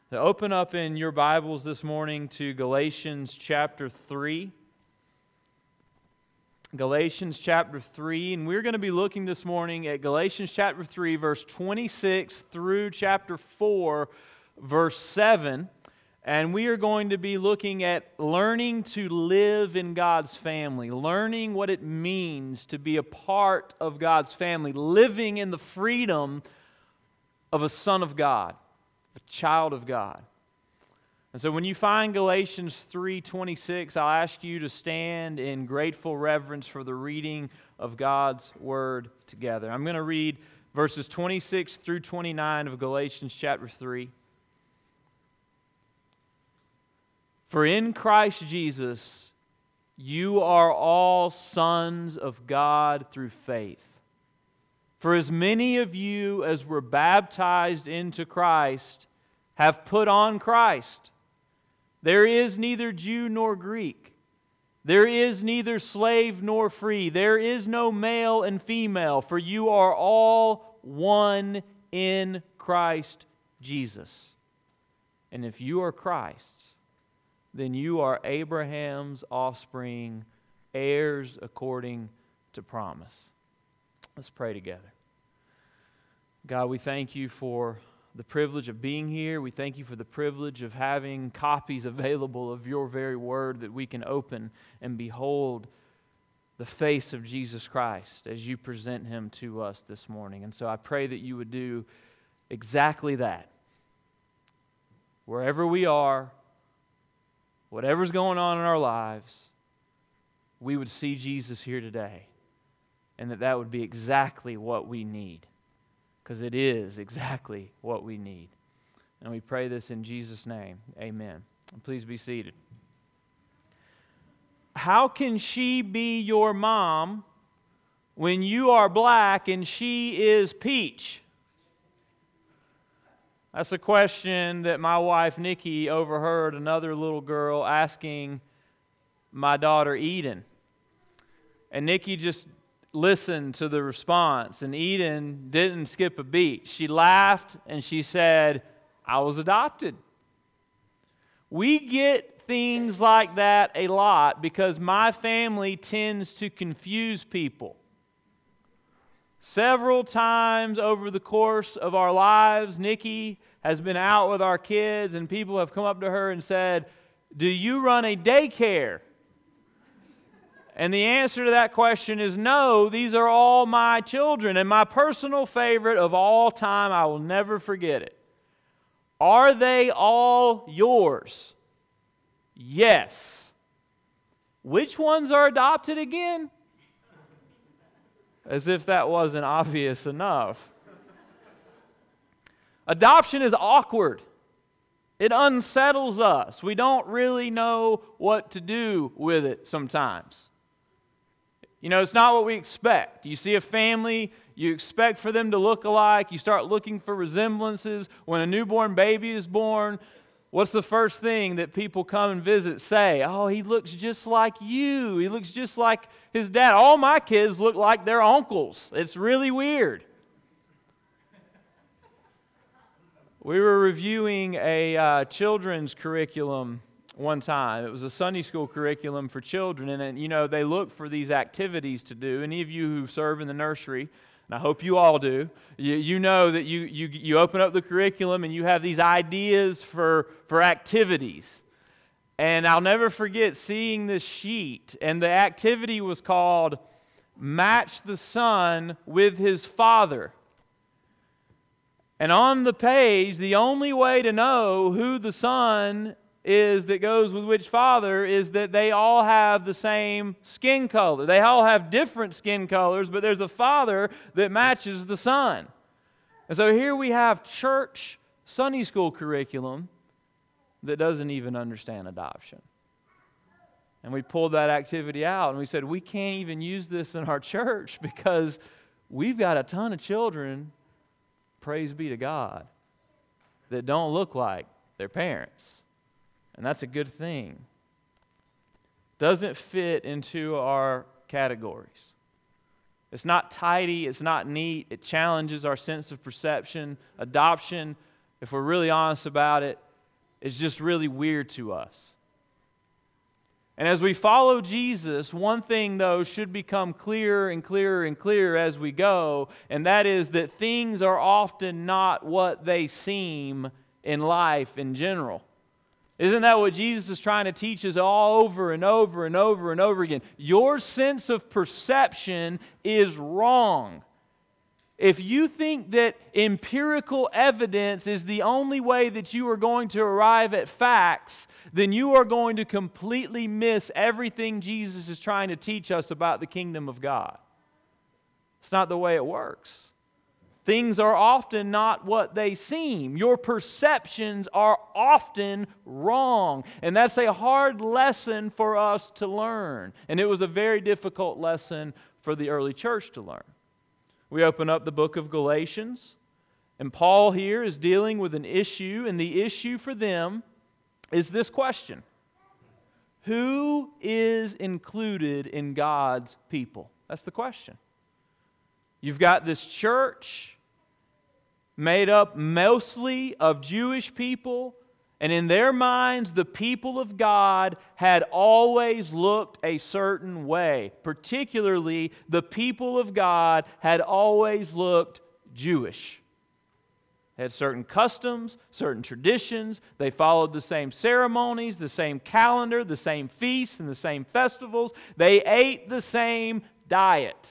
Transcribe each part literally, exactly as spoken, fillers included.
So open up in your Bibles this morning to Galatians chapter three. Galatians chapter three, and we're going to be looking this morning at Galatians chapter three, verse twenty-six through chapter four, verse seven. And we are going to be looking at learning to live in God's family, learning what it means to be a part of God's family, living in the freedom of a son of God, a child of God. And so when you find Galatians three twenty-six, I'll ask you to stand in grateful reverence for the reading of God's Word together. I'm going to read verses twenty-six through twenty-nine of Galatians chapter three. For in Christ Jesus, you are all sons of God through faith. For as many of you as were baptized into Christ have put on Christ. There is neither Jew nor Greek. There is neither slave nor free. There is no male and female, for you are all one in Christ Jesus. And if you are Christ's, then you are Abraham's offspring, heirs according to promise. Let's pray together. God, we thank you for the privilege of being here. We thank you for the privilege of having copies available of your very word that we can open and behold the face of Jesus Christ as you present him to us this morning. And so I pray that you would do exactly that. Wherever we are, whatever's going on in our lives, we would see Jesus here today. And that that would be exactly what we need. Because it is exactly what we need. And we pray this in Jesus' name. Amen. And please be seated. How can she be your mom when you are black and she is peach? That's a question that my wife Nikki overheard another little girl asking my daughter Eden. And Nikki just listened to the response, and Eden didn't skip a beat. She laughed and she said, I was adopted. We get things like that a lot because my family tends to confuse people. Several times over the course of our lives, Nikki has been out with our kids and people have come up to her and said, do you run a daycare? And the answer to that question is no, these are all my children. And my personal favorite of all time, I will never forget it. Are they all yours? Yes. Which ones are adopted again? As if that wasn't obvious enough. Adoption is awkward. It unsettles us. We don't really know what to do with it sometimes. You know, it's not what we expect. You see a family, you expect for them to look alike. You start looking for resemblances. When a newborn baby is born, what's the first thing that people come and visit say? Oh, he looks just like you. He looks just like his dad. All my kids look like their uncles. It's really weird. We were reviewing a uh, children's curriculum one time. It was a Sunday school curriculum for children, and, and you know, they look for these activities to do. Any of you who serve in the nursery, and I hope you all do, you, you know that you, you you open up the curriculum and you have these ideas for, for activities. And I'll never forget seeing this sheet, and the activity was called Match the Son with His Father. And on the page, the only way to know who the son is that goes with which father is that they all have the same skin color. They all have different skin colors, but there's a father that matches the son. And so here we have church Sunday school curriculum that doesn't even understand adoption. And we pulled that activity out and we said, we can't even use this in our church because we've got a ton of children, praise be to God, that don't look like their parents. And that's a good thing. Doesn't fit into our categories. It's not tidy, it's not neat, it challenges our sense of perception. Adoption, if we're really honest about it, is just really weird to us. And as we follow Jesus, one thing, though, should become clearer and clearer and clearer as we go, and that is that things are often not what they seem in life in general. Isn't that what Jesus is trying to teach us all over and over and over and over again? Your sense of perception is wrong. If you think that empirical evidence is the only way that you are going to arrive at facts, then you are going to completely miss everything Jesus is trying to teach us about the kingdom of God. It's not the way it works. Things are often not what they seem. Your perceptions are often wrong. And that's a hard lesson for us to learn. And it was a very difficult lesson for the early church to learn. We open up the book of Galatians, and Paul here is dealing with an issue, and the issue for them is this question: who is included in God's people? That's the question. You've got this church made up mostly of Jewish people, and in their minds, the people of God had always looked a certain way. Particularly, the people of God had always looked Jewish. They had certain customs, certain traditions. They followed the same ceremonies, the same calendar, the same feasts, and the same festivals. They ate the same diet.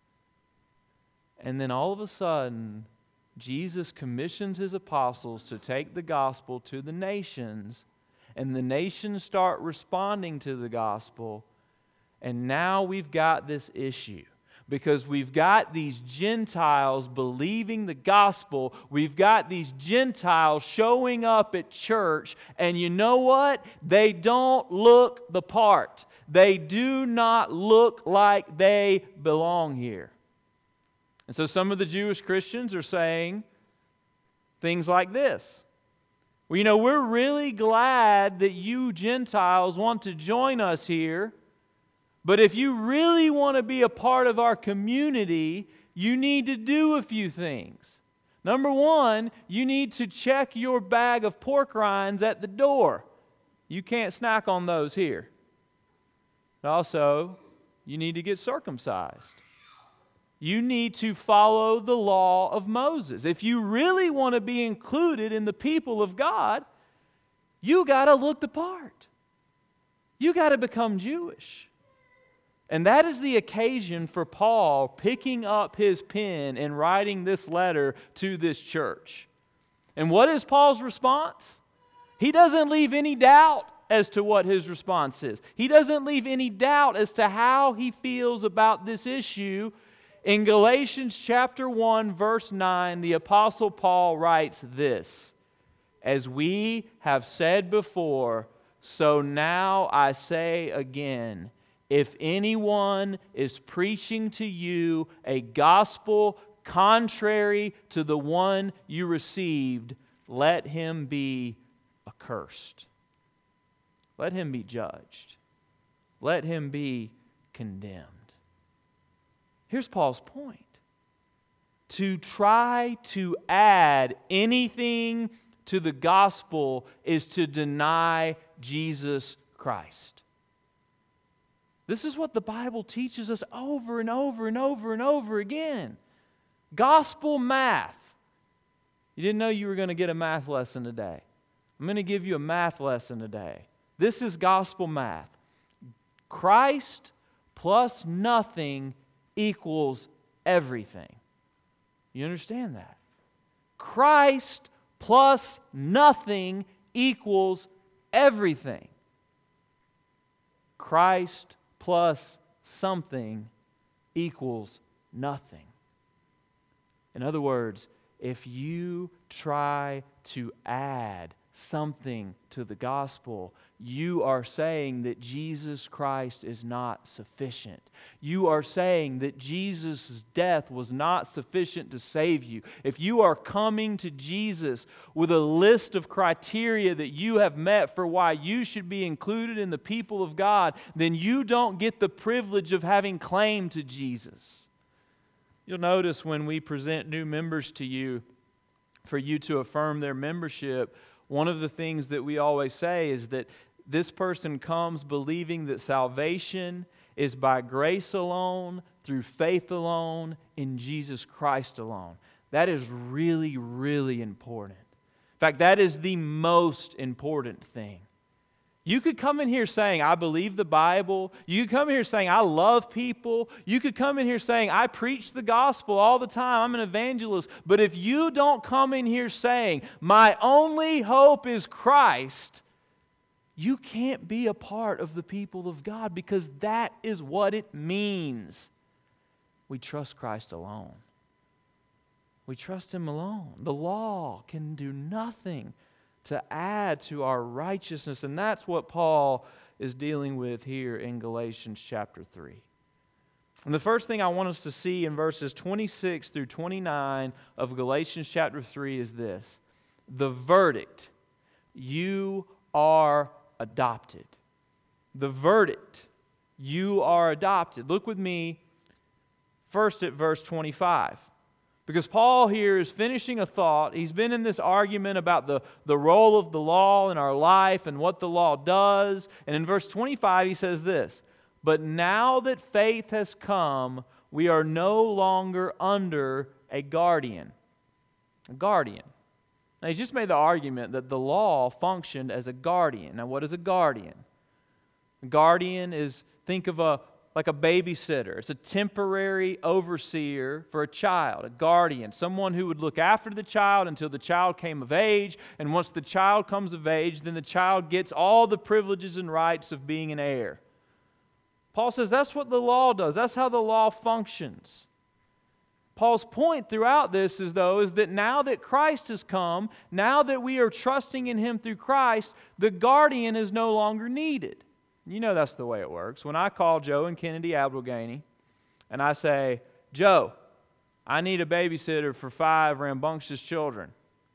And then all of a sudden, Jesus commissions His apostles to take the gospel to the nations, and the nations start responding to the gospel, and now we've got this issue. Because we've got these Gentiles believing the gospel, we've got these Gentiles showing up at church, and you know what? They don't look the part. They do not look like they belong here. And so some of the Jewish Christians are saying things like this. Well, you know, we're really glad that you Gentiles want to join us here, but if you really want to be a part of our community, you need to do a few things. Number one, you need to check your bag of pork rinds at the door. You can't snack on those here. And also, you need to get circumcised. You need to follow the law of Moses. If you really want to be included in the people of God, you got to look the part. You got to become Jewish. And that is the occasion for Paul picking up his pen and writing this letter to this church. And what is Paul's response? He doesn't leave any doubt as to what his response is. He doesn't leave any doubt as to how he feels about this issue. In Galatians chapter one, verse nine, the Apostle Paul writes this: "As we have said before, so now I say again, if anyone is preaching to you a gospel contrary to the one you received, let him be accursed. Let him be judged. Let him be condemned." Here's Paul's point. To try to add anything to the gospel is to deny Jesus Christ. This is what the Bible teaches us over and over and over and over again. Gospel math. You didn't know you were going to get a math lesson today. I'm going to give you a math lesson today. This is gospel math. Christ plus nothing equals everything. You understand that? Christ plus nothing equals everything. Christ plus something equals nothing. In other words, if you try to add something to the gospel, you are saying that Jesus Christ is not sufficient. You are saying that Jesus' death was not sufficient to save you. If you are coming to Jesus with a list of criteria that you have met for why you should be included in the people of God, then you don't get the privilege of having claim to Jesus. You'll notice when we present new members to you, for you to affirm their membership, one of the things that we always say is that this person comes believing that salvation is by grace alone, through faith alone, in Jesus Christ alone. That is really, really important. In fact, that is the most important thing. You could come in here saying, I believe the Bible. You could come in here saying, I love people. You could come in here saying, I preach the gospel all the time. I'm an evangelist. But if you don't come in here saying, my only hope is Christ, you can't be a part of the people of God, because that is what it means. We trust Christ alone. We trust Him alone. The law can do nothing to add to our righteousness, and that's what Paul is dealing with here in Galatians chapter three. And the first thing I want us to see in verses twenty-six through twenty-nine of Galatians chapter three is this: the verdict, you are adopted. The verdict, you are adopted. Look with me first at verse twenty-five. Because Paul here is finishing a thought. He's been in this argument about the, the role of the law in our life and what the law does. And in verse twenty-five he says this: but now that faith has come, we are no longer under a guardian. A guardian. Now, he just made the argument that the law functioned as a guardian. Now, what is a guardian? A guardian is, think of a like a babysitter. It's a temporary overseer for a child, a guardian, someone who would look after the child until the child came of age. And once the child comes of age, then the child gets all the privileges and rights of being an heir. Paul says that's what the law does. That's how the law functions. Paul's point throughout this is, though, is that now that Christ has come, now that we are trusting in Him through Christ, the guardian is no longer needed. You know that's the way it works. When I call Joe and Kennedy Abdelghany and I say, Joe, I need a babysitter for five rambunctious children.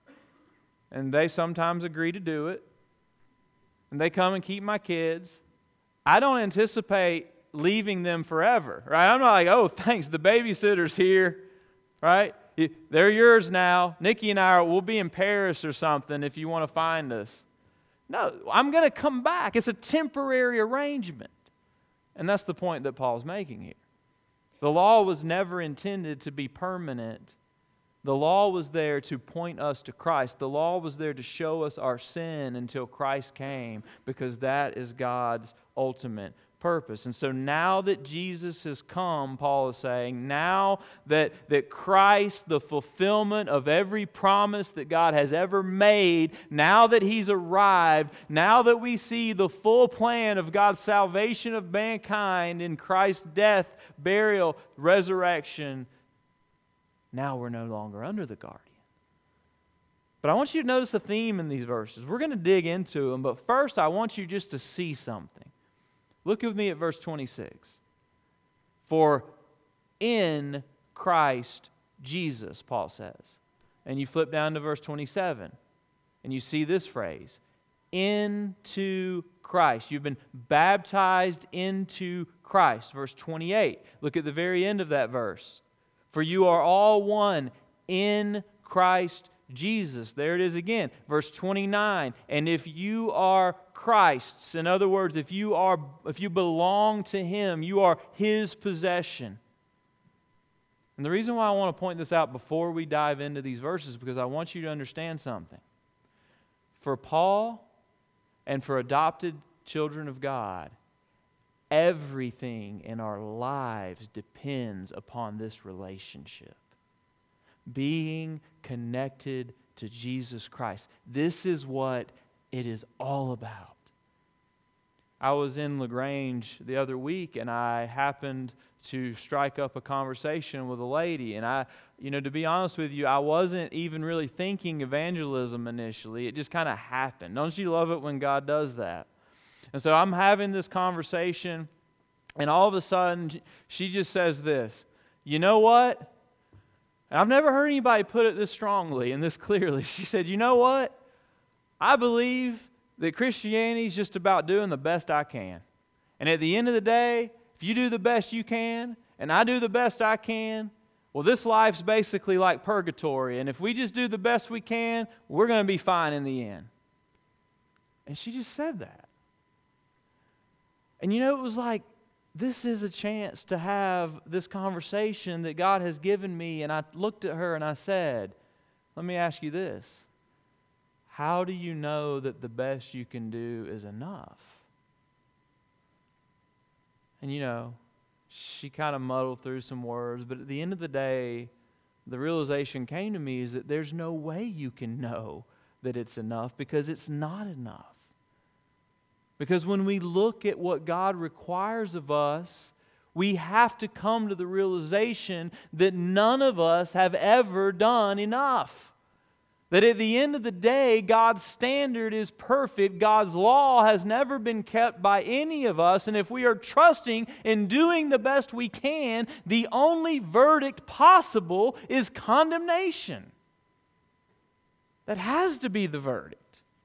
And they sometimes agree to do it. And they come and keep my kids. I don't anticipate leaving them forever, right? I'm not like, oh, thanks, the babysitter's here. Right? They're yours now. Nikki and I, are, we'll be in Paris or something if you want to find us. No, I'm going to come back. It's a temporary arrangement. And that's the point that Paul's making here. The law was never intended to be permanent. The law was there to point us to Christ. The law was there to show us our sin until Christ came, because that is God's ultimate purpose. And so now that Jesus has come, Paul is saying, now that, that Christ, the fulfillment of every promise that God has ever made, now that He's arrived, now that we see the full plan of God's salvation of mankind in Christ's death, burial, resurrection, now we're no longer under the guardian. But I want you to notice a theme in these verses. We're going to dig into them, but first I want you just to see something. Look with me at verse twenty-six. For in Christ Jesus, Paul says. And you flip down to verse twenty-seven, and you see this phrase, into Christ. You've been baptized into Christ. Verse twenty-eight. Look at the very end of that verse. For you are all one in Christ Jesus. There it is again. Verse twenty-nine. And if you are Christ's, in other words, if you are, if you belong to Him, you are His possession. And the reason why I want to point this out before we dive into these verses is because I want you to understand something. For Paul and for adopted children of God, everything in our lives depends upon this relationship. Being connected to Jesus Christ. This is what it is all about. I was in LaGrange the other week, and I happened to strike up a conversation with a lady. And I, you know, to be honest with you, I wasn't even really thinking evangelism initially. It just kind of happened. Don't you love it when God does that? And so I'm having this conversation, and all of a sudden, she just says this, you know what? And I've never heard anybody put it this strongly and this clearly. She said, you know what? I believe that Christianity is just about doing the best I can. And at the end of the day, if you do the best you can, and I do the best I can, well, this life's basically like purgatory. And if we just do the best we can, we're going to be fine in the end. And she just said that. And you know, it was like, this is a chance to have this conversation that God has given me. And I looked at her and I said, let me ask you this. How do you know that the best you can do is enough? And you know, she kind of muddled through some words, but at the end of the day, the realization came to me is that there's no way you can know that it's enough because it's not enough. Because when we look at what God requires of us, we have to come to the realization that none of us have ever done enough. That at the end of the day, God's standard is perfect. God's law has never been kept by any of us. And if we are trusting in doing the best we can, the only verdict possible is condemnation. That has to be the verdict.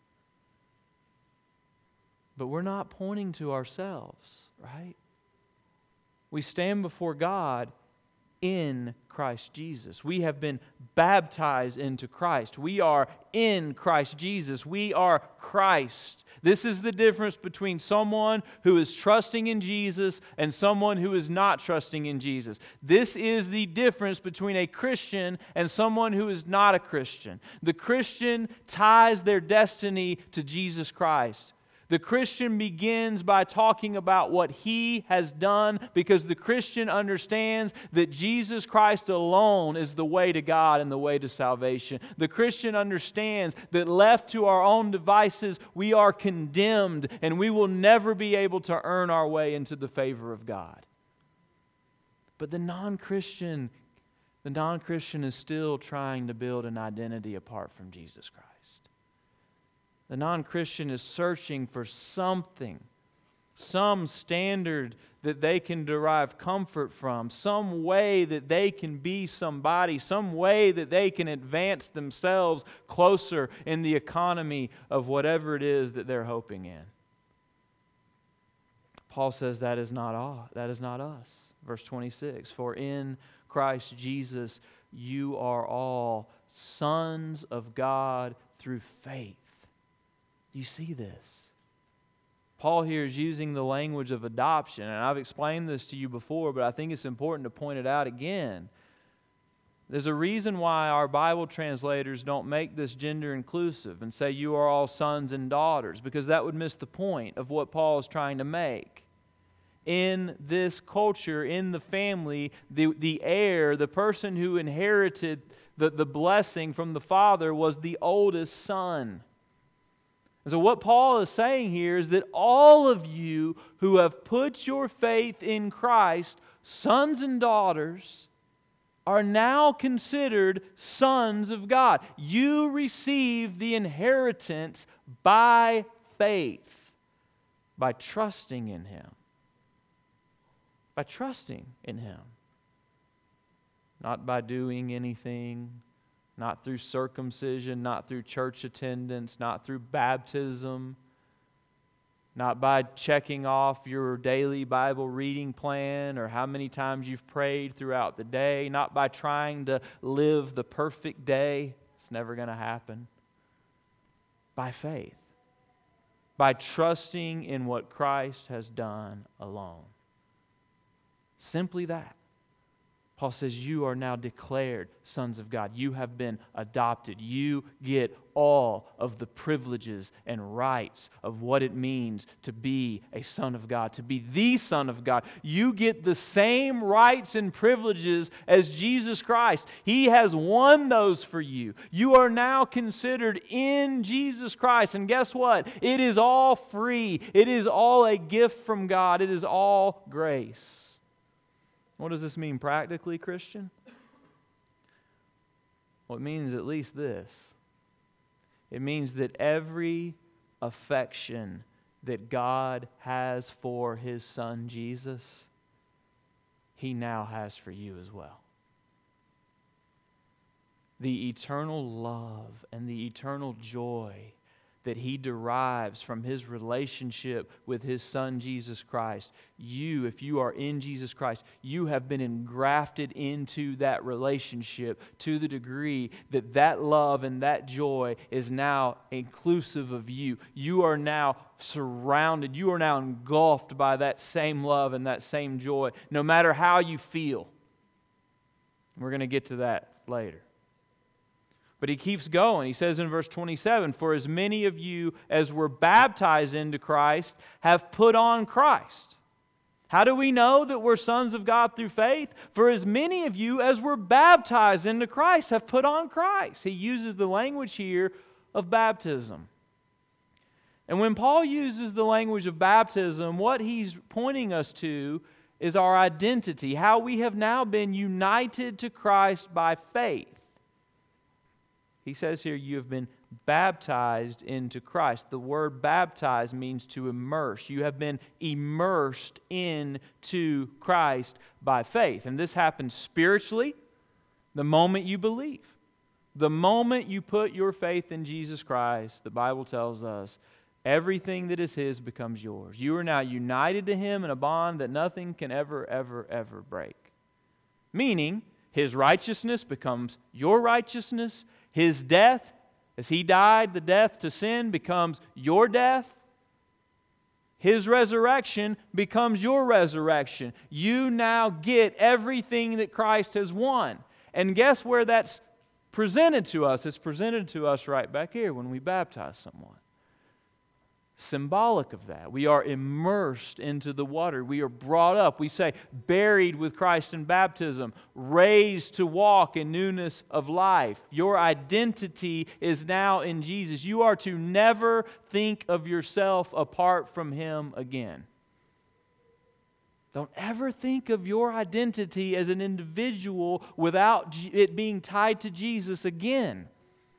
But we're not pointing to ourselves, right? We stand before God in Christ Jesus. We have been baptized into Christ. We are in Christ Jesus. We are Christ. This is the difference between someone who is trusting in Jesus and someone who is not trusting in Jesus. This is the difference between a Christian and someone who is not a Christian. The Christian ties their destiny to Jesus Christ. The Christian begins by talking about what he has done because the Christian understands that Jesus Christ alone is the way to God and the way to salvation. The Christian understands that left to our own devices, we are condemned and we will never be able to earn our way into the favor of God. But the non-Christian, the non-Christian is still trying to build an identity apart from Jesus Christ. The non-Christian is searching for something, some standard that they can derive comfort from, some way that they can be somebody, some way that they can advance themselves closer in the economy of whatever it is that they're hoping in. Paul says that is not all, that is not us. Verse twenty-six, for in Christ Jesus you are all sons of God through faith. You see this? Paul here is using the language of adoption, and I've explained this to you before, but I think it's important to point it out again. There's a reason why our Bible translators don't make this gender inclusive and say you are all sons and daughters, because that would miss the point of what Paul is trying to make. In this culture, in the family, the, the heir, the person who inherited the, the blessing from the father was the oldest son. And so what Paul is saying here is that all of you who have put your faith in Christ, sons and daughters, are now considered sons of God. You receive the inheritance by faith, by trusting in Him. By trusting in Him. Not by doing anything, not through circumcision, not through church attendance, not through baptism, not by checking off your daily Bible reading plan or how many times you've prayed throughout the day, not by trying to live the perfect day. It's never going to happen. By faith. By trusting in what Christ has done alone. Simply that. Paul says you are now declared sons of God. You have been adopted. You get all of the privileges and rights of what it means to be a son of God, to be the Son of God. You get the same rights and privileges as Jesus Christ. He has won those for you. You are now considered in Jesus Christ. And guess what? It is all free. It is all a gift from God. It is all grace. What does this mean practically, Christian? Well, it means at least this. It means that every affection that God has for His Son Jesus, He now has for you as well. The eternal love and the eternal joy that He derives from His relationship with His Son, Jesus Christ. You, if you are in Jesus Christ, you have been engrafted into that relationship to the degree that that love and that joy is now inclusive of you. You are now surrounded, you are now engulfed by that same love and that same joy, no matter how you feel. We're going to get to that later. But he keeps going. He says in verse twenty-seven, "For as many of you as were baptized into Christ have put on Christ." How do we know that we're sons of God through faith? For as many of you as were baptized into Christ have put on Christ. He uses the language here of baptism. And when Paul uses the language of baptism, what he's pointing us to is our identity, how we have now been united to Christ by faith. He says here, you have been baptized into Christ. The word baptized means to immerse. You have been immersed into Christ by faith. And this happens spiritually the moment you believe. The moment you put your faith in Jesus Christ, the Bible tells us, everything that is His becomes yours. You are now united to Him in a bond that nothing can ever, ever, ever break. Meaning, His righteousness becomes your righteousness. His death, as He died, the death to sin, becomes your death. His resurrection becomes your resurrection. You now get everything that Christ has won. And guess where that's presented to us? It's presented to us right back here when we baptize someone. Symbolic of that. We are immersed into the water. We are brought up. We say, buried with Christ in baptism, raised to walk in newness of life. Your identity is now in Jesus. You are to never think of yourself apart from Him again. Don't ever think of your identity as an individual without it being tied to Jesus again.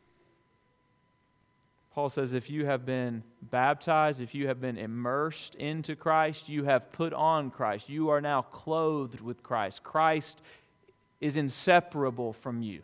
Paul says, if you have been baptized, if you have been immersed into Christ, you have put on Christ. You are now clothed with Christ. Christ is inseparable from you.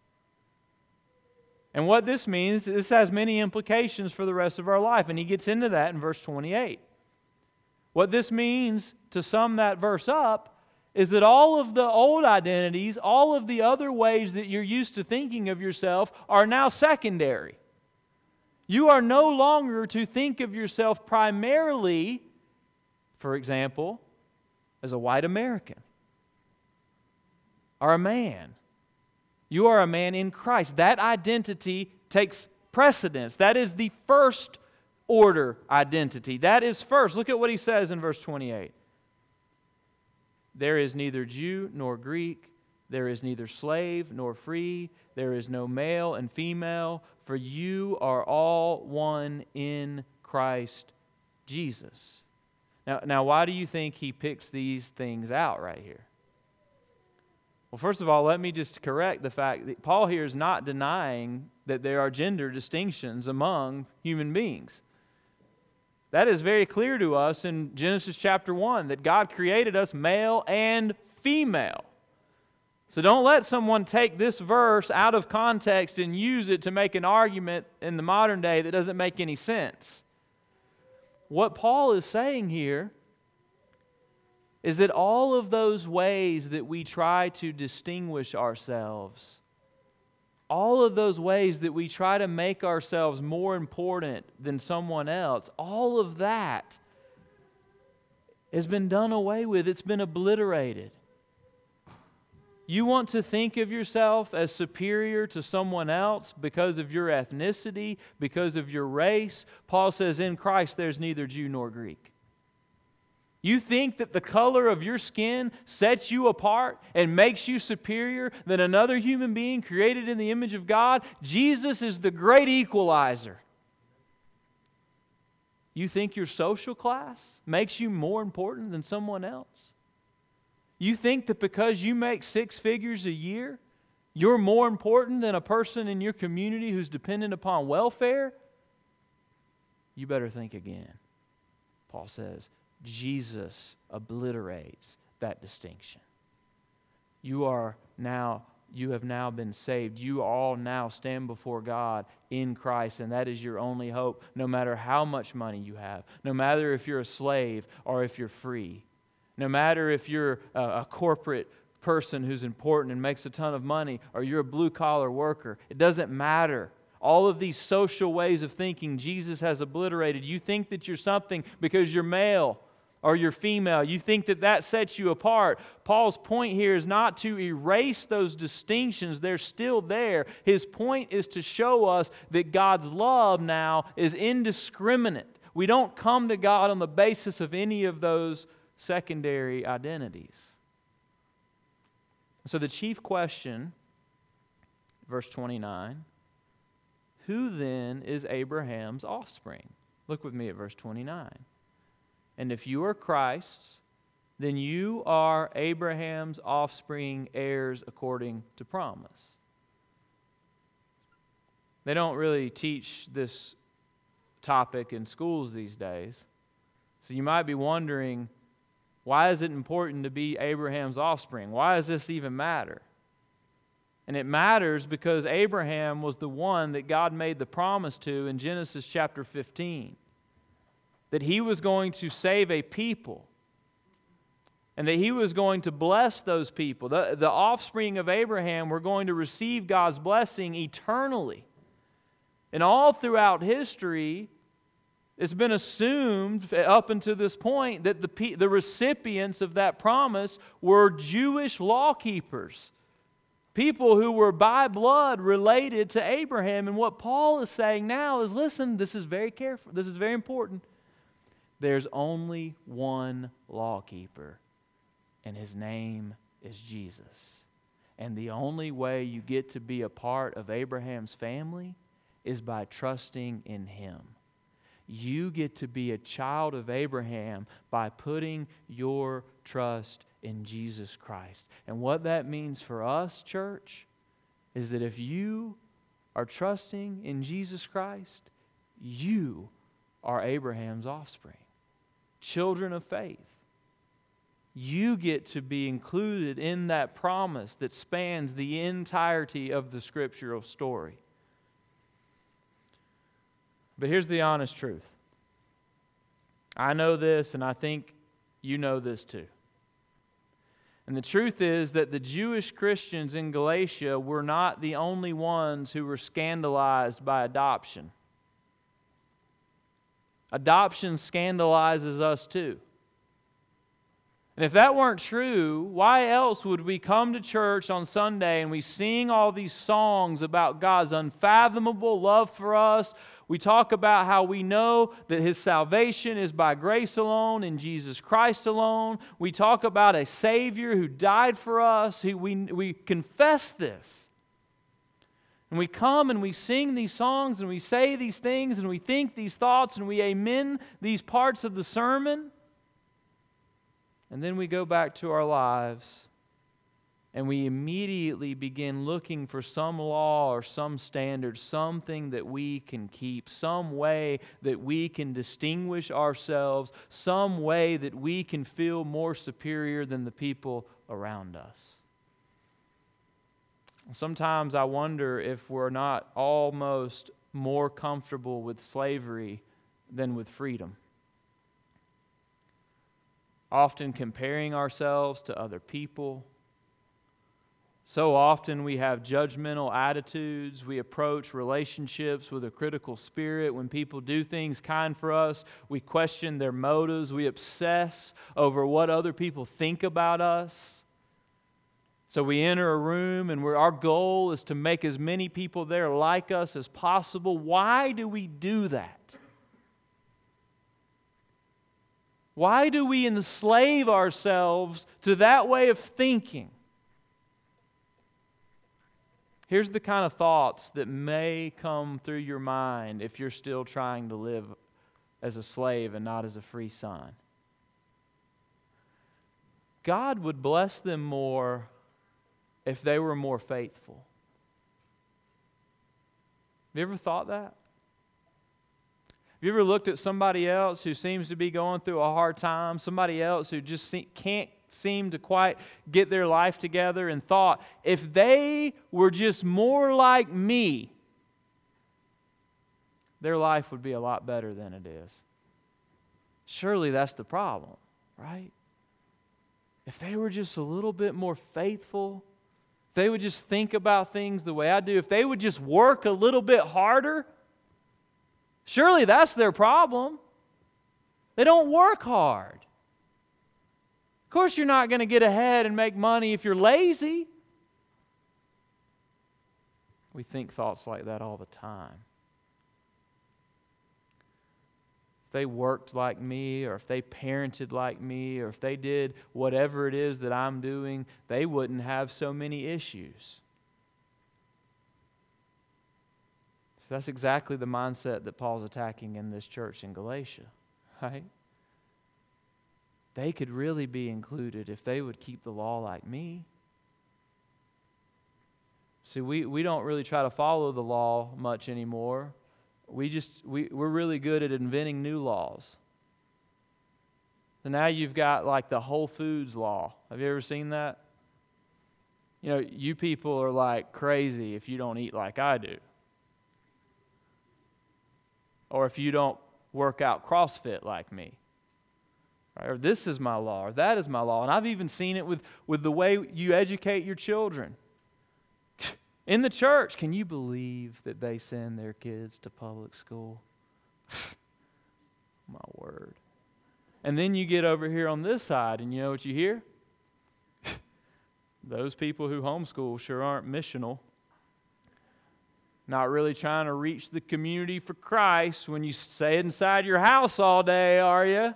And what this means, this has many implications for the rest of our life. And he gets into that in verse twenty-eight. What this means, to sum that verse up, is that all of the old identities, all of the other ways that you're used to thinking of yourself are now secondary. You are no longer to think of yourself primarily, for example, as a white American or a man. You are a man in Christ. That identity takes precedence. That is the first order identity. That is first. Look at what he says in verse twenty-eight. There is neither Jew nor Greek. There is neither slave nor free. There is no male and female, for you are all one in Christ Jesus. Now, now, why do you think he picks these things out right here? Well, first of all, let me just correct the fact that Paul here is not denying that there are gender distinctions among human beings. That is very clear to us in Genesis chapter one, that God created us male and female. So don't let someone take this verse out of context and use it to make an argument in the modern day that doesn't make any sense. What Paul is saying here is that all of those ways that we try to distinguish ourselves, all of those ways that we try to make ourselves more important than someone else, all of that has been done away with. It's been obliterated. You want to think of yourself as superior to someone else because of your ethnicity, because of your race. Paul says in Christ there's neither Jew nor Greek. You think that the color of your skin sets you apart and makes you superior than another human being created in the image of God? Jesus is the great equalizer. You think your social class makes you more important than someone else? You think that because you make six figures a year, you're more important than a person in your community who's dependent upon welfare? You better think again. Paul says, Jesus obliterates that distinction. You are now you have now been saved. You all now stand before God in Christ, and that is your only hope, no matter how much money you have, no matter if you're a slave or if you're free, no matter if you're a, a corporate person who's important and makes a ton of money, or you're a blue-collar worker. It doesn't matter. All of these social ways of thinking Jesus has obliterated. You think that you're something because you're male or you're female. You think that that sets you apart. Paul's point here is not to erase those distinctions. They're still there. His point is to show us that God's love now is indiscriminate. We don't come to God on the basis of any of those secondary identities. So the chief question, verse twenty-nine, who then is Abraham's offspring? Look with me at verse twenty-nine. And if you are Christ's, then you are Abraham's offspring, heirs according to promise. They don't really teach this topic in schools these days. So you might be wondering, why is it important to be Abraham's offspring? Why does this even matter? And it matters because Abraham was the one that God made the promise to in Genesis chapter fifteen. That he was going to save a people. And that he was going to bless those people. The, the offspring of Abraham were going to receive God's blessing eternally. And all throughout history, it's been assumed up until this point that the, the recipients of that promise were Jewish law keepers. People who were by blood related to Abraham. And what Paul is saying now is, listen, this is very careful. This is very important. There's only one lawkeeper, and his name is Jesus. And the only way you get to be a part of Abraham's family is by trusting in him. You get to be a child of Abraham by putting your trust in Jesus Christ. And what that means for us, church, is that if you are trusting in Jesus Christ, you are Abraham's offspring, children of faith. You get to be included in that promise that spans the entirety of the scriptural story. But here's the honest truth. I know this, and I think you know this too. And the truth is that the Jewish Christians in Galatia were not the only ones who were scandalized by adoption. Adoption scandalizes us too. And if that weren't true, why else would we come to church on Sunday and we sing all these songs about God's unfathomable love for us? We talk about how we know that His salvation is by grace alone, in Jesus Christ alone. We talk about a Savior who died for us. Who we, we confess this. And we come and we sing these songs and we say these things and we think these thoughts and we amen these parts of the sermon. And then we go back to our lives and we immediately begin looking for some law or some standard, something that we can keep, some way that we can distinguish ourselves, some way that we can feel more superior than the people around us. Sometimes I wonder if we're not almost more comfortable with slavery than with freedom. Often comparing ourselves to other people. So often we have judgmental attitudes. We approach relationships with a critical spirit. When people do things kind for us, we question their motives. We obsess over what other people think about us. So we enter a room and we're, our goal is to make as many people there like us as possible. Why do we do that? Why do we enslave ourselves to that way of thinking? Here's the kind of thoughts that may come through your mind if you're still trying to live as a slave and not as a free son. God would bless them more if they were more faithful. Have you ever thought that? Have you ever looked at somebody else who seems to be going through a hard time, somebody else who just can't seem to quite get their life together and thought, if they were just more like me, their life would be a lot better than it is. Surely that's the problem, right? If they were just a little bit more faithful, if they would just think about things the way I do, if they would just work a little bit harder, surely that's their problem. They don't work hard. Of course, you're not going to get ahead and make money if you're lazy. We think thoughts like that all the time. If they worked like me, or if they parented like me, or if they did whatever it is that I'm doing, they wouldn't have so many issues. So that's exactly the mindset that Paul's attacking in this church in Galatia, right? They could really be included if they would keep the law like me. See, we, we don't really try to follow the law much anymore. We just, we, we're really good at inventing new laws. So now you've got like the Whole Foods law. Have you ever seen that? You know, you people are like crazy if you don't eat like I do. Or if you don't work out CrossFit like me. Right? Or this is my law, or that is my law. And I've even seen it with, with the way you educate your children. In the church, can you believe that they send their kids to public school? My word. And then you get over here on this side, and you know what you hear? Those people who homeschool sure aren't missional. Not really trying to reach the community for Christ when you stay inside your house all day, are you?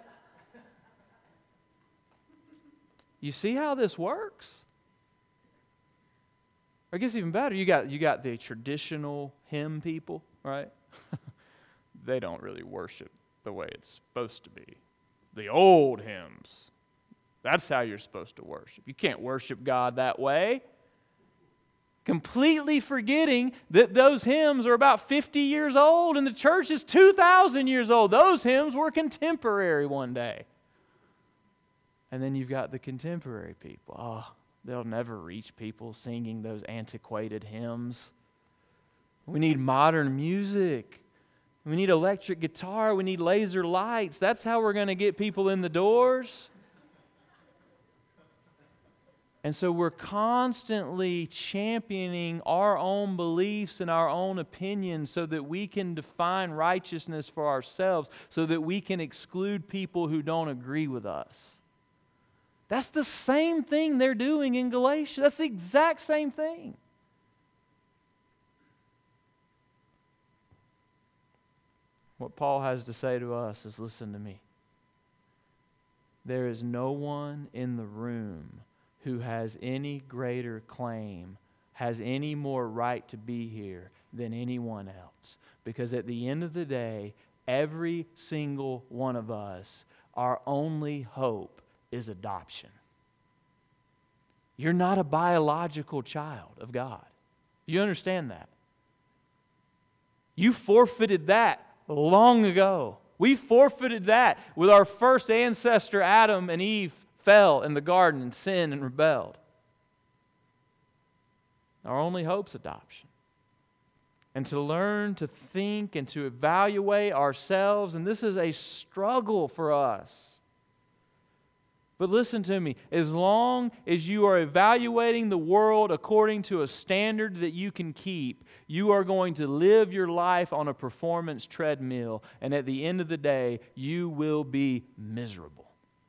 You see how this works? Or it gets even better. You got you got the traditional hymn people, right? They don't really worship the way it's supposed to be. The old hymns. That's how you're supposed to worship. You can't worship God that way. Completely forgetting that those hymns are about fifty years old and the church is two thousand years old. Those hymns were contemporary one day. And then you've got the contemporary people. Oh, they'll never reach people singing those antiquated hymns. We need modern music. We need electric guitar. We need laser lights. That's how we're going to get people in the doors. And so we're constantly championing our own beliefs and our own opinions so that we can define righteousness for ourselves, so that we can exclude people who don't agree with us. That's the same thing they're doing in Galatia. That's the exact same thing. What Paul has to say to us is, listen to me. There is no one in the room who has any greater claim, has any more right to be here than anyone else. Because at the end of the day, every single one of us, our only hope is adoption. You're not a biological child of God. You understand that? You forfeited that long ago. We forfeited that with our first ancestor, Adam and Eve, fell in the garden and sinned and rebelled. Our only hope's adoption. And to learn to think and to evaluate ourselves, and this is a struggle for us. But listen to me, as long as you are evaluating the world according to a standard that you can keep, you are going to live your life on a performance treadmill, and at the end of the day, you will be miserable.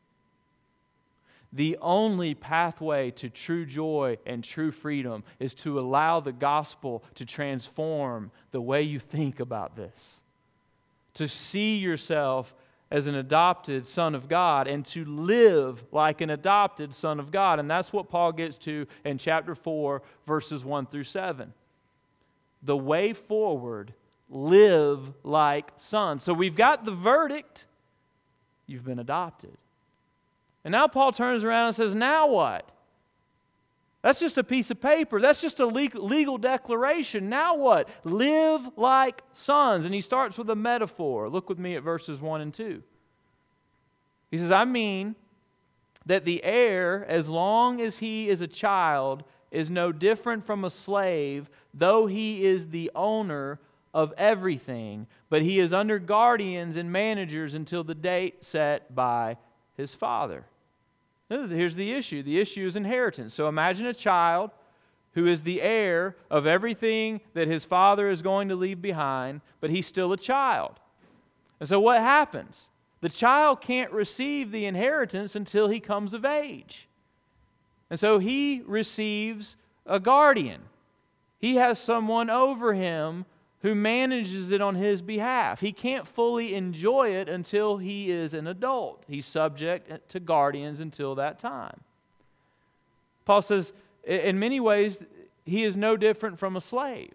The only pathway to true joy and true freedom is to allow the gospel to transform the way you think about this. To see yourself as an adopted son of God and to live like an adopted son of God. And that's what Paul gets to in chapter four, verses one through seven. The way forward, live like sons. So we've got the verdict. You've been adopted. And now Paul turns around and says, now what? That's just a piece of paper. That's just a legal declaration. Now what? Live like sons. And he starts with a metaphor. Look with me at verses one and two. He says, I mean that the heir, as long as he is a child, is no different from a slave, though he is the owner of everything, but he is under guardians and managers until the date set by his father. Here's the issue. The issue is inheritance. So imagine a child who is the heir of everything that his father is going to leave behind, but he's still a child. And so what happens? The child can't receive the inheritance until he comes of age. And so he receives a guardian. He has someone over him who manages it on his behalf. He can't fully enjoy it until he is an adult. He's subject to guardians until that time. Paul says, in many ways, he is no different from a slave.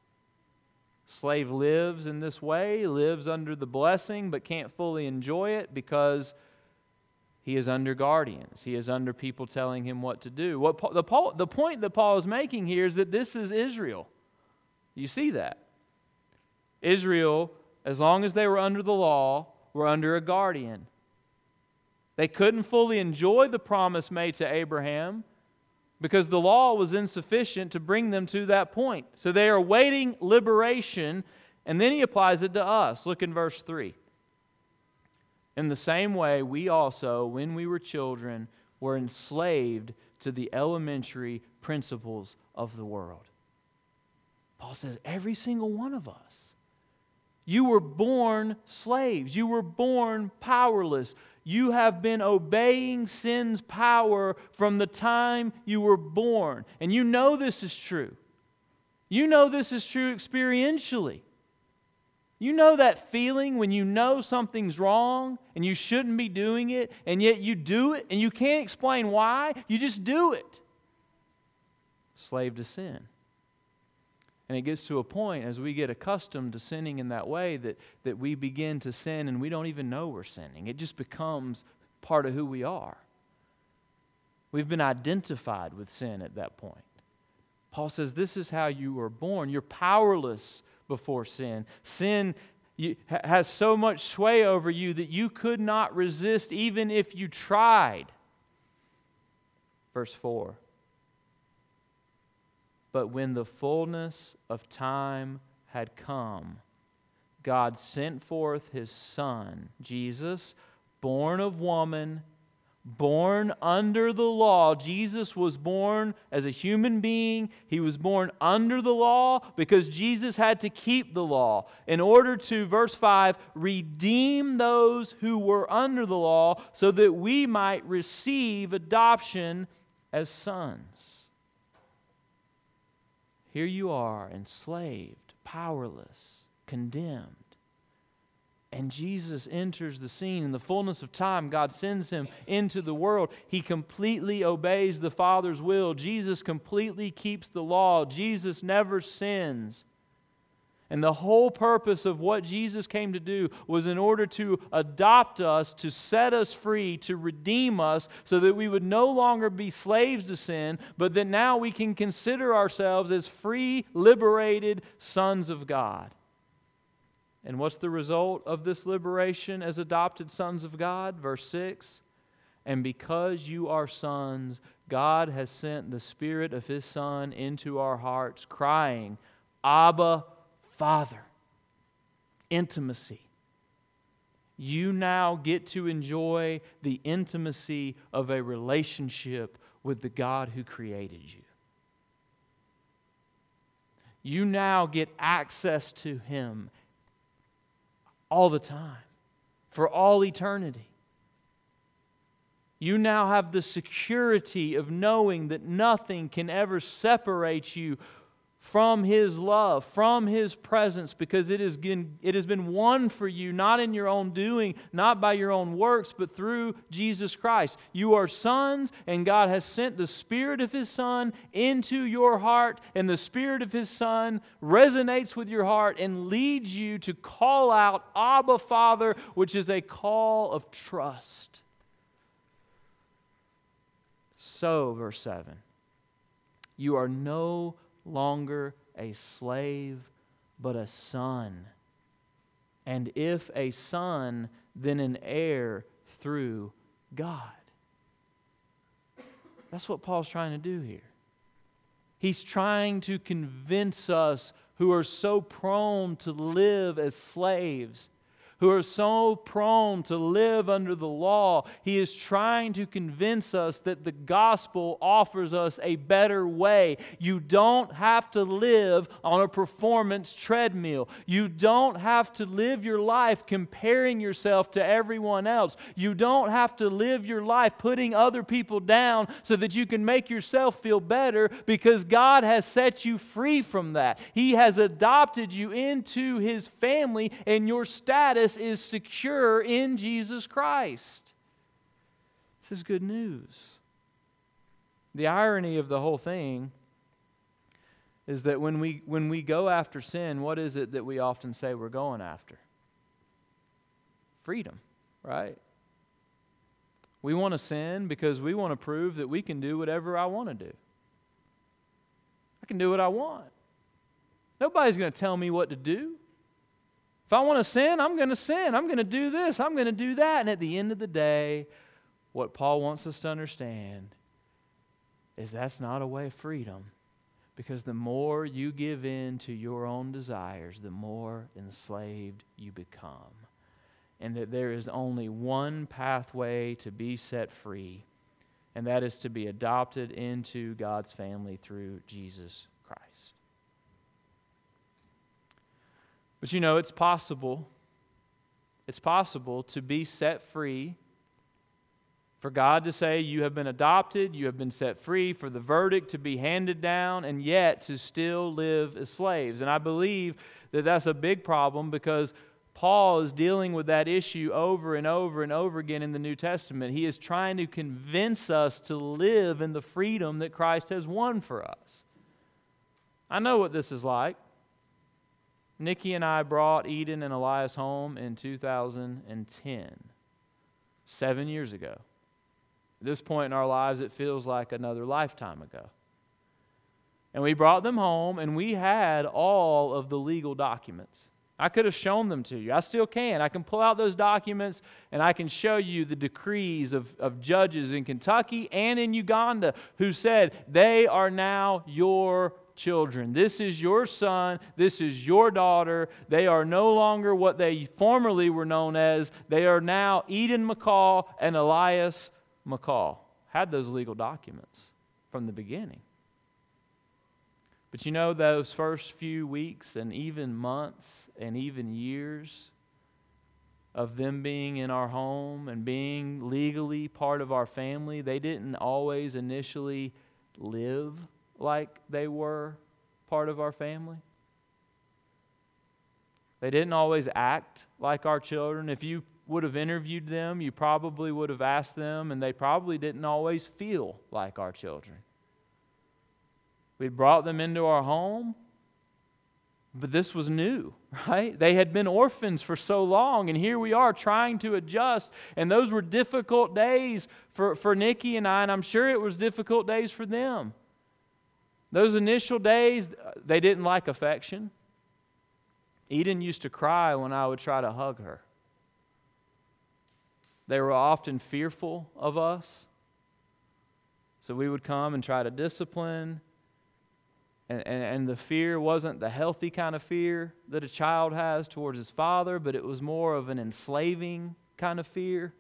Slave lives in this way, lives under the blessing, but can't fully enjoy it because he is under guardians. He is under people telling him what to do. What Paul, the, Paul, the point that Paul is making here is that this is Israel. You see that? Israel, as long as they were under the law, were under a guardian. They couldn't fully enjoy the promise made to Abraham because the law was insufficient to bring them to that point. So they are awaiting liberation, and then he applies it to us. Look in verse three. In the same way, we also, when we were children, were enslaved to the elementary principles of the world. Paul says, every single one of us. You were born slaves. You were born powerless. You have been obeying sin's power from the time you were born. And you know this is true. You know this is true experientially. You know that feeling when you know something's wrong and you shouldn't be doing it, and yet you do it and you can't explain why. You just do it. Slave to sin. And it gets to a point as we get accustomed to sinning in that way that, that we begin to sin and we don't even know we're sinning. It just becomes part of who we are. We've been identified with sin at that point. Paul says this is how you were born. You're powerless before sin. Sin you, has so much sway over you that you could not resist even if you tried. Verse four. But when the fullness of time had come, God sent forth His Son, Jesus, born of woman, born under the law. Jesus was born as a human being. He was born under the law because Jesus had to keep the law in order to, verse five, redeem those who were under the law so that we might receive adoption as sons. Here you are, enslaved, powerless, condemned. And Jesus enters the scene. In the fullness of time, God sends Him into the world. He completely obeys the Father's will. Jesus completely keeps the law. Jesus never sins. And the whole purpose of what Jesus came to do was in order to adopt us, to set us free, to redeem us, so that we would no longer be slaves to sin, but that now we can consider ourselves as free, liberated sons of God. And what's the result of this liberation as adopted sons of God? Verse six, and because you are sons, God has sent the Spirit of His Son into our hearts, crying, Abba, Father. Intimacy. You now get to enjoy the intimacy of a relationship with the God who created you. You now get access to Him all the time, for all eternity. You now have the security of knowing that nothing can ever separate you from His love, from His presence, because it has been, it has been won for you, not in your own doing, not by your own works, but through Jesus Christ. You are sons, and God has sent the Spirit of His Son into your heart, and the Spirit of His Son resonates with your heart and leads you to call out, Abba, Father, which is a call of trust. So, verse seven, you are no longer a slave, but a son. And if a son, then an heir through God. That's what Paul's trying to do here. He's trying to convince us who are so prone to live as slaves, who are so prone to live under the law. He is trying to convince us that the gospel offers us a better way. You don't have to live on a performance treadmill. You don't have to live your life comparing yourself to everyone else. You don't have to live your life putting other people down so that you can make yourself feel better, because God has set you free from that. He has adopted you into His family, and your status is secure in Jesus Christ. This is good news. The irony of the whole thing is that when we when we go after sin, what is it that we often say we're going after? Freedom, right? We want to sin because we want to prove that we can do whatever I want to do. I can do what I want. Nobody's going to tell me what to do. If I want to sin, I'm going to sin. I'm going to do this. I'm going to do that. And at the end of the day, what Paul wants us to understand is that's not a way of freedom. Because the more you give in to your own desires, the more enslaved you become. And that there is only one pathway to be set free, and that is to be adopted into God's family through Jesus Christ. But you know, it's possible, it's possible to be set free, for God to say you have been adopted, you have been set free, for the verdict to be handed down, and yet to still live as slaves. And I believe that that's a big problem, because Paul is dealing with that issue over and over and over again in the New Testament. He is trying to convince us to live in the freedom that Christ has won for us. I know what this is like. Nikki and I brought Eden and Elias home in two thousand ten, seven years ago. At this point in our lives, it feels like another lifetime ago. And we brought them home, and we had all of the legal documents. I could have shown them to you. I still can. I can pull out those documents, and I can show you the decrees of, of judges in Kentucky and in Uganda who said, they are now your children. This is your son. This is your daughter. They are no longer what they formerly were known as. They are now Eden McCall and Elias McCall. Had those legal documents from the beginning. But you know, those first few weeks and even months and even years of them being in our home and being legally part of our family, they didn't always initially live like they were part of our family. They didn't always act like our children. If you would have interviewed them, you probably would have asked them, and they probably didn't always feel like our children. We brought them into our home, but this was new, right? They had been orphans for so long, and here we are trying to adjust, and those were difficult days for, for Nikki and I, and I'm sure it was difficult days for them. Those initial days, they didn't like affection. Eden used to cry when I would try to hug her. They were often fearful of us, so we would come and try to discipline. And, and, and the fear wasn't the healthy kind of fear that a child has towards his father, but it was more of an enslaving kind of fear.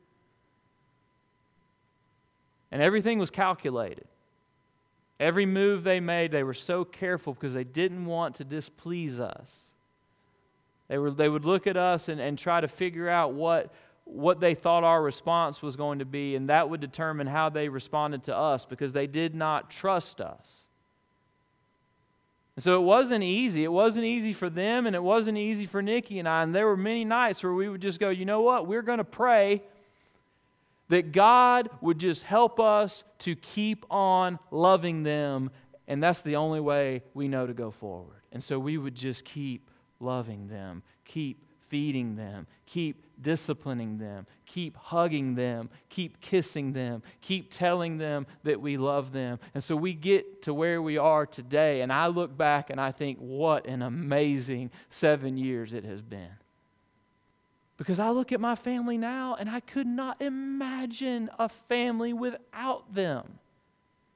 And everything was calculated. Every move they made, they were so careful because they didn't want to displease us. They were they would look at us and, and try to figure out what, what they thought our response was going to be, and that would determine how they responded to us, because they did not trust us. And so it wasn't easy. It wasn't easy for them, and it wasn't easy for Nikki and I. And there were many nights where we would just go, you know what? We're going to pray that God would just help us to keep on loving them, and that's the only way we know to go forward. And so we would just keep loving them, keep feeding them, keep disciplining them, keep hugging them, keep kissing them, keep telling them that we love them. And so we get to where we are today, and I look back and I think, what an amazing seven years it has been. Because I look at my family now, and I could not imagine a family without them.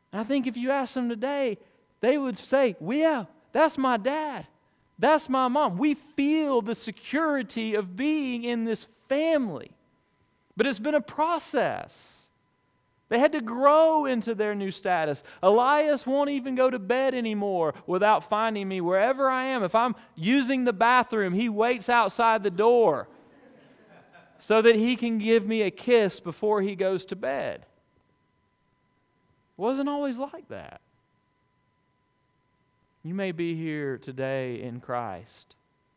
And I think if you ask them today, they would say, well, yeah, that's my dad. That's my mom. We feel the security of being in this family. But it's been a process. They had to grow into their new status. Elias won't even go to bed anymore without finding me wherever I am. If I'm using the bathroom, he waits outside the door so that he can give me a kiss before he goes to bed. It wasn't always like that. You may be here today in Christ,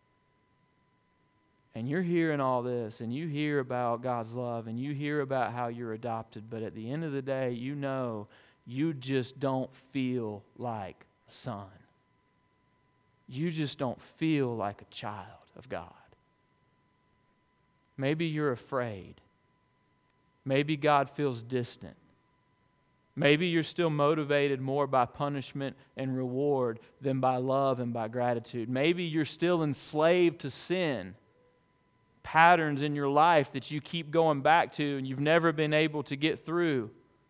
and you're hearing all this, and you hear about God's love, and you hear about how you're adopted, but at the end of the day, you know you just don't feel like a son. You just don't feel like a child of God. Maybe you're afraid. Maybe God feels distant. Maybe you're still motivated more by punishment and reward than by love and by gratitude. Maybe you're still enslaved to sin, patterns in your life that you keep going back to and you've never been able to get through.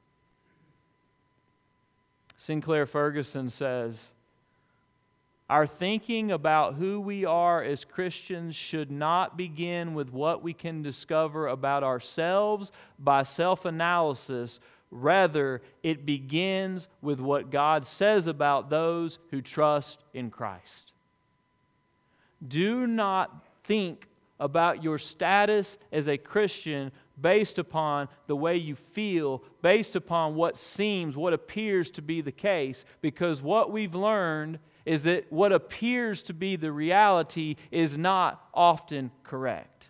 Sinclair Ferguson says, our thinking about who we are as Christians should not begin with what we can discover about ourselves by self-analysis. Rather, it begins with what God says about those who trust in Christ. Do not think about your status as a Christian based upon the way you feel, based upon what seems, what appears to be the case, because what we've learned is that what appears to be the reality is not often correct.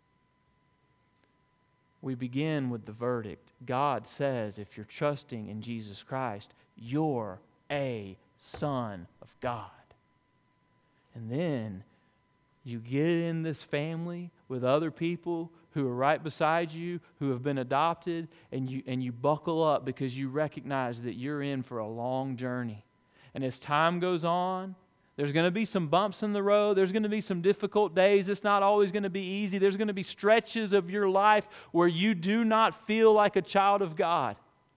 We begin with the verdict. God says if you're trusting in Jesus Christ, you're a son of God. And then you get in this family with other people who are right beside you, who have been adopted, and you, and you buckle up because you recognize that you're in for a long journey. And as time goes on, there's going to be some bumps in the road. There's going to be some difficult days. It's not always going to be easy. There's going to be stretches of your life where you do not feel like a child of God.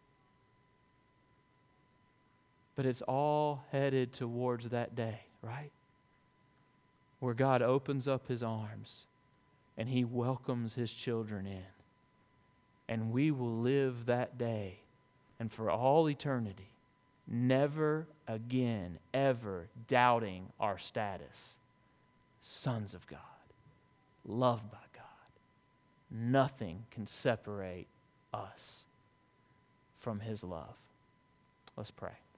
But it's all headed towards that day, right? Where God opens up His arms and He welcomes His children in. And we will live that day and for all eternity, never again, ever doubting our status. Sons of God, loved by God. Nothing can separate us from His love. Let's pray.